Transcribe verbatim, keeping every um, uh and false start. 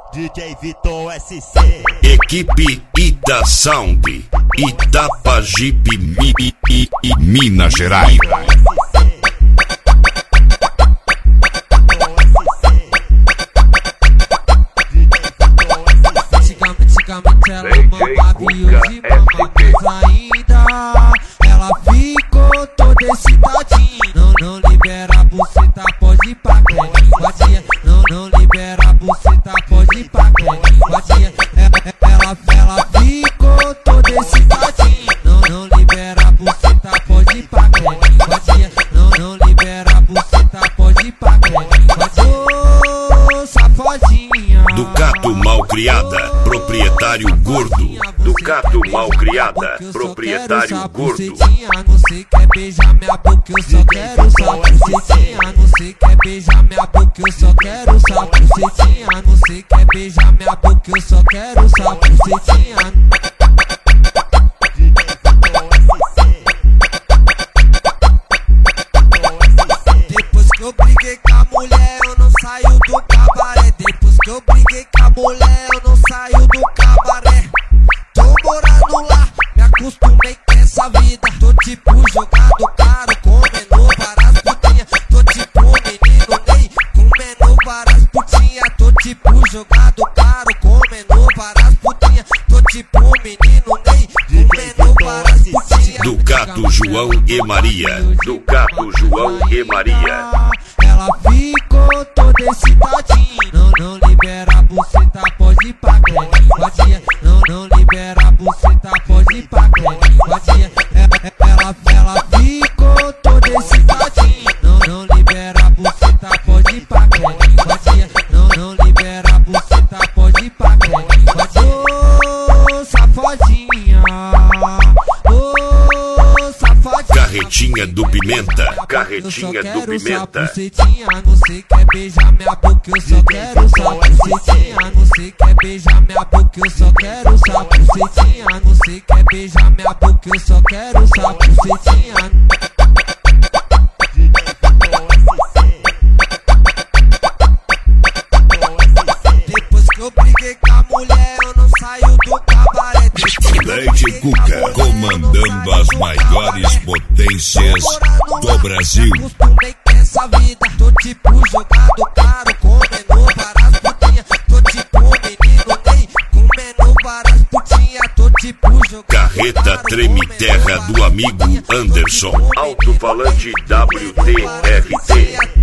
D J Vitor S C. Equipe Ita Sound, Itapajipe, Mi, Mi, Mi, Minas Gerais. Antigamente ela mamava e hoje mama mais ainda. Ela ficou toda excitadinha. Não, não libera a buceta, pode ir pra vadia. Não, não libera a buceta, pode ir pra vadia. Ela, ela ficou toda excitadinha. Não, não libera a buceta, pode ir pra vadia. Não, não libera a buceta, pode ir pra vadia. Ô, safadinha. Ducato Malcriada, proprietário gordo. Ducato Malcriada, proprietário gordo. Você quer beijar minha boca, eu só quero só bucetinha. Você quer beijar minha boca, eu só quero só bucetinha. Você quer beijar minha boca, eu só quero só bucetinha. Depois que eu briguei com a mulher, eu não saio do cabaré. Depois que eu briguei com a mulher, eu não saio do cabaré. Tô morando lá, me acostumei com essa vida. Tô tipo jogado caro, comendo várias putinhas. Tô tipo menino Ney, comendo várias putinhas. Tô tipo jogado caro, comendo várias putinhas. Tô tipo menino Ney, comendo várias putinhas. Ducato João e Maria, Ducato João e Maria. Ela ficou toda excitadinha. Não, não libera a buceta, pode ir pra vadia. Não, não libera a buceta, pode ir pra vadia. Ela, ela ficou toda excitadinha. Não, não libera a buceta, pode ir pra vadia. Não, não libera a buceta, pode ir pra vadia. Ô, safadinha. Ô, safadinha. Carretinha do Pimenta, Carretinha do Pimenta. Você quer beijar minha boca, eu só quero só bucetinha. Você quer beijar minha boca, eu só quero só bucetinha. Você quer beijar minha boca, eu só quero só bucetinha. Depois que eu briguei com a mulher, eu não saio do cabaré. D J Cuca, comandando as maiores potências do Brasil. Acostumei com essa vida. Tô tipo jogado caro, comendo várias putinhas. Tô tipo menino Ney, comendo várias putinhas. Tô tipo jogado Carreta caro, Treme Terra do amigo Anderson. Alto-falante W T R T.